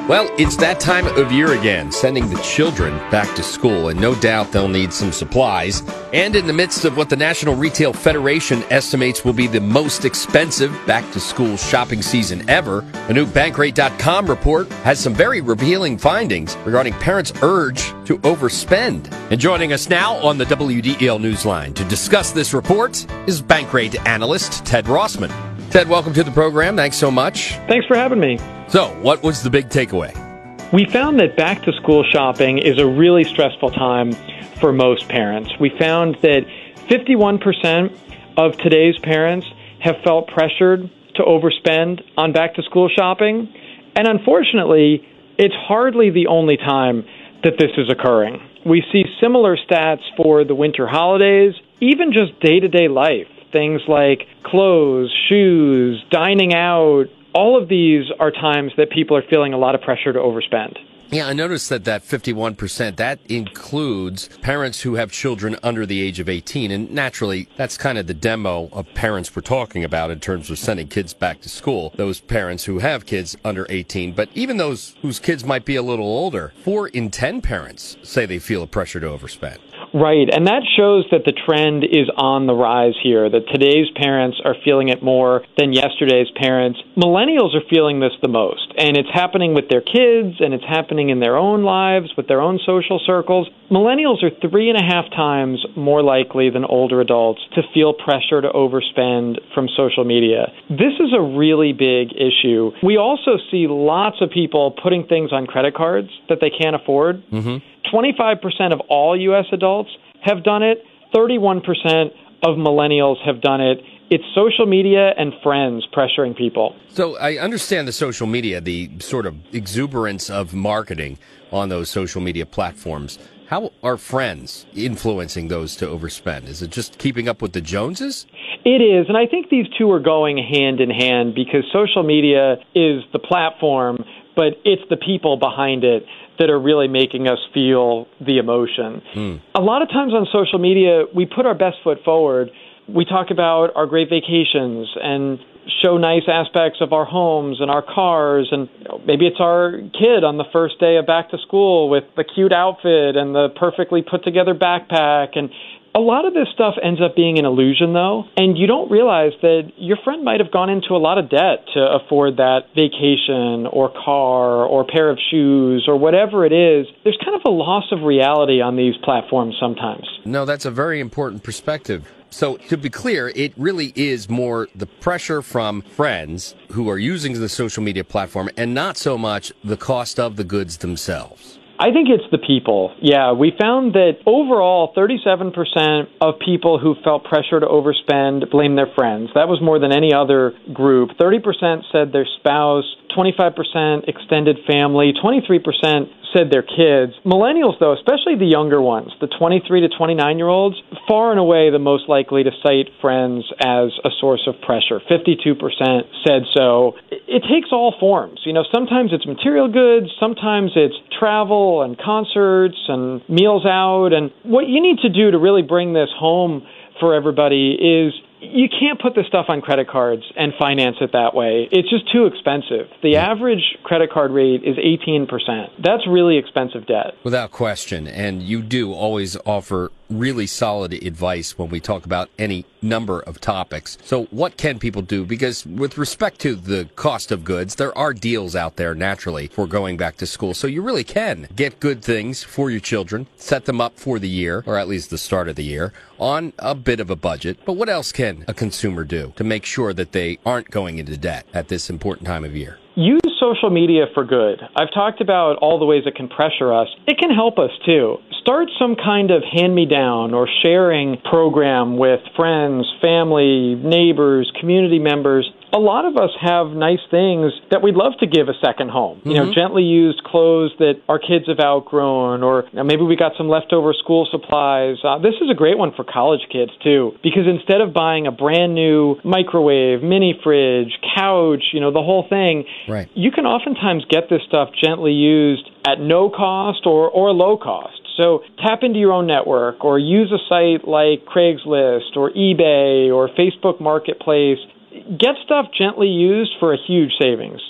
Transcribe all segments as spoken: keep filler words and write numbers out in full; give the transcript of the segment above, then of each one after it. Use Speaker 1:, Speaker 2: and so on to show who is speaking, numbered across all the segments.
Speaker 1: Well, it's that time of year again, sending the children back to school, and no doubt they'll need some supplies. And in the midst of what the National Retail Federation estimates will be the most expensive back-to-school shopping season ever, a new Bankrate dot com report has some very revealing findings regarding parents' urge to overspend. And joining us now on the W D E L Newsline to discuss this report is Bankrate analyst Ted Rossman. Ted, welcome to the program. Thanks so much.
Speaker 2: Thanks for having me.
Speaker 1: So, what was the big takeaway?
Speaker 2: We found that back-to-school shopping is a really stressful time for most parents. We found that fifty-one percent of today's parents have felt pressured to overspend on back-to-school shopping. And unfortunately, it's hardly the only time that this is occurring. We see similar stats for the winter holidays, even just day-to-day life. Things like clothes, shoes, dining out. All of these are times that people are feeling a lot of pressure to overspend.
Speaker 1: Yeah, I noticed that that fifty-one percent, that includes parents who have children under the age of eighteen. And naturally, that's kind of the demo of parents we're talking about in terms of sending kids back to school, those parents who have kids under eighteen. But even those whose kids might be a little older, four in ten parents say they feel a pressure to overspend.
Speaker 2: Right, and that shows that the trend is on the rise here, that today's parents are feeling it more than yesterday's parents. Millennials are feeling this the most, and it's happening with their kids, and it's happening in their own lives, with their own social circles. Millennials are three and a half times more likely than older adults to feel pressure to overspend from social media. This is a really big issue. We also see lots of people putting things on credit cards that they can't afford. Mm-hmm. twenty-five percent of all U S adults have done it. thirty-one percent of millennials have done it. It's social media and friends pressuring people.
Speaker 1: So I understand the social media, the sort of exuberance of marketing on those social media platforms. How are friends influencing those to overspend? Is it just keeping up with the Joneses?
Speaker 2: It is, and I think these two are going hand in hand because social media is the platform, but it's the people behind it that are really making us feel the emotion. Mm. A lot of times on social media, we put our best foot forward. We talk about our great vacations and show nice aspects of our homes and our cars, and maybe it's our kid on the first day of back to school with the cute outfit and the perfectly put together backpack. And a lot of this stuff ends up being an illusion, though, and you don't realize that your friend might have gone into a lot of debt to afford that vacation or car or pair of shoes or whatever it is. There's kind of a loss of reality on these platforms sometimes.
Speaker 1: No, that's a very important perspective. So to be clear, it really is more the pressure from friends who are using the social media platform and not so much the cost of the goods themselves.
Speaker 2: I think it's the people. Yeah, we found that overall, thirty-seven percent of people who felt pressure to overspend blame their friends. That was more than any other group. thirty percent said their spouse, twenty-five percent extended family, twenty-three percent said their kids. Millennials, though, especially the younger ones, the twenty-three to twenty-nine-year-olds, far and away the most likely to cite friends as a source of pressure. fifty-two percent said so. It takes all forms. You know, sometimes it's material goods, sometimes it's travel and concerts and meals out. And what you need to do to really bring this home for everybody is you can't put this stuff on credit cards and finance it that way. It's just too expensive. The average credit card rate is eighteen percent. That's really expensive debt.
Speaker 1: Without question. And you do always offer really solid advice when we talk about any number of topics. So what can people do? Because with respect to the cost of goods, there are deals out there naturally for going back to school. So you really can get good things for your children, set them up for the year, or at least the start of the year, on a bit of a budget. But what else can a consumer do to make sure that they aren't going into debt at this important time of year?
Speaker 2: Use social media for good. I've talked about all the ways it can pressure us. It can help us, too. Start some kind of hand-me-down or sharing program with friends, family, neighbors, community members. A lot of us have nice things that we'd love to give a second home. Mm-hmm. You know, gently used clothes that our kids have outgrown, or you know, maybe we got some leftover school supplies. Uh, this is a great one for college kids, too, because instead of buying a brand new microwave, mini fridge, couch, you know, the whole thing,
Speaker 1: right,
Speaker 2: you can oftentimes get this stuff gently used at no cost or, or low cost. So tap into your own network or use a site like Craigslist or eBay or Facebook Marketplace. Get stuff gently used for a huge savings.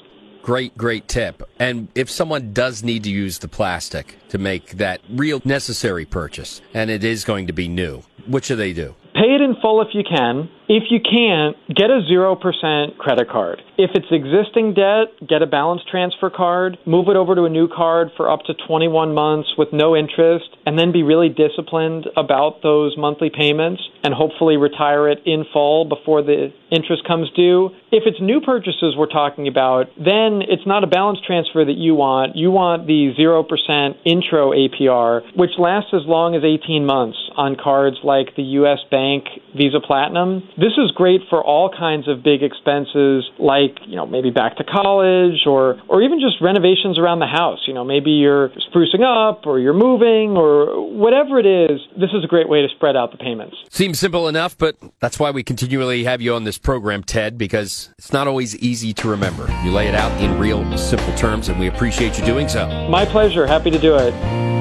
Speaker 1: Great, great tip. And if someone does need to use the plastic to make that real necessary purchase, and it is going to be new, what should they do?
Speaker 2: Pay it in full if you can. If you can't, get a zero percent credit card. If it's existing debt, get a balance transfer card, move it over to a new card for up to twenty-one months with no interest, and then be really disciplined about those monthly payments and hopefully retire it in full before the interest comes due. If it's new purchases we're talking about, then it's not a balance transfer that you want. You want the zero percent intro A P R, which lasts as long as eighteen months on cards like the U S Bank Visa Platinum. This is great for all kinds of big expenses like, you know, maybe back to college or, or even just renovations around the house. You know, maybe you're sprucing up or you're moving or whatever it is. This is a great way to spread out the payments.
Speaker 1: Seems simple enough, but that's why we continually have you on this program, Ted, because it's not always easy to remember. You lay it out in real, simple terms, and we appreciate you doing so.
Speaker 2: My pleasure. Happy to do it.